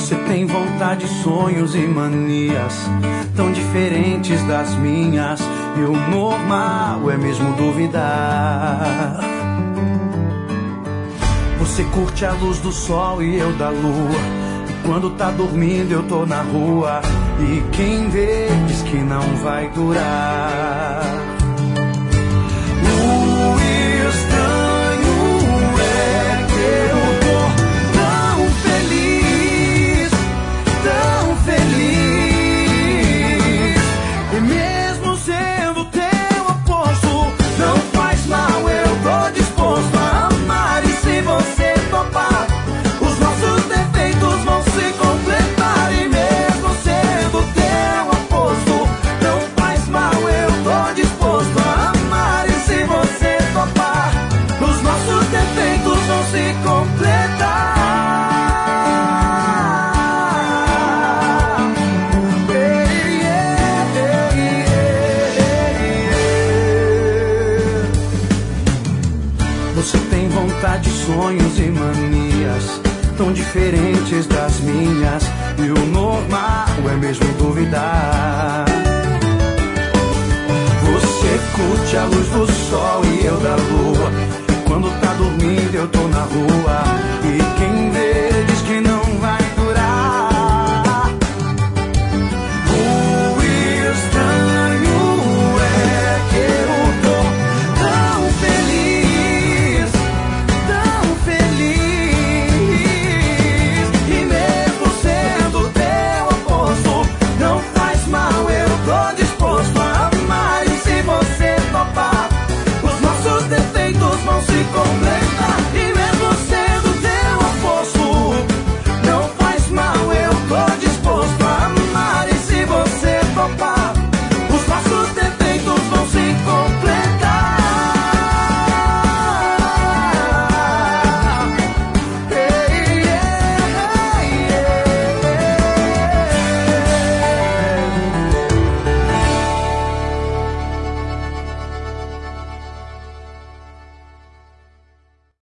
Você tem vontade, sonhos e manias tão diferentes das minhas, e o normal é mesmo duvidar. Você curte a luz do sol e eu da lua, e quando tá dormindo eu tô na rua, e quem vê diz que não vai durar. O estranho é que eu tô tão feliz, e mesmo sendo teu oposto, não faz mal, eu tô disposto a amar. E se você topar, os nossos defeitos vão se completar. E mesmo sendo teu oposto, não faz mal, eu tô disposto a amar. E se você topar, os nossos defeitos vão se completar. Você tem vontade, sonhos e manias tão diferentes das minhas, e o normal é mesmo duvidar. Você curte a luz do sol e eu da lua, e quando tá dormindo eu tô na rua, e quem vê